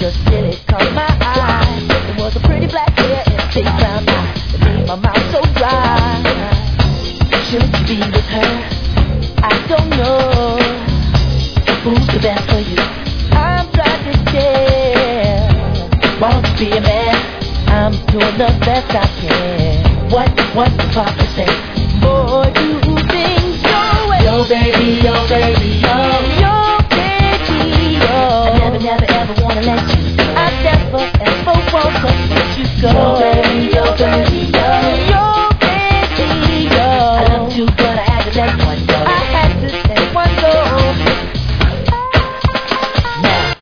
just really caught my eye. It was a pretty black hair and a big brown eye that made my mouth so dry. Should you be with her? I don't know. Who's the best for you? I'm trying to tell. Want to be a man? I'm doing the best I can. What the papa say? Boy, do things your way. Yo, baby, yo, baby, yo. Yo, baby, yo. I never ever wanna let you go. I never ever wanna let you go.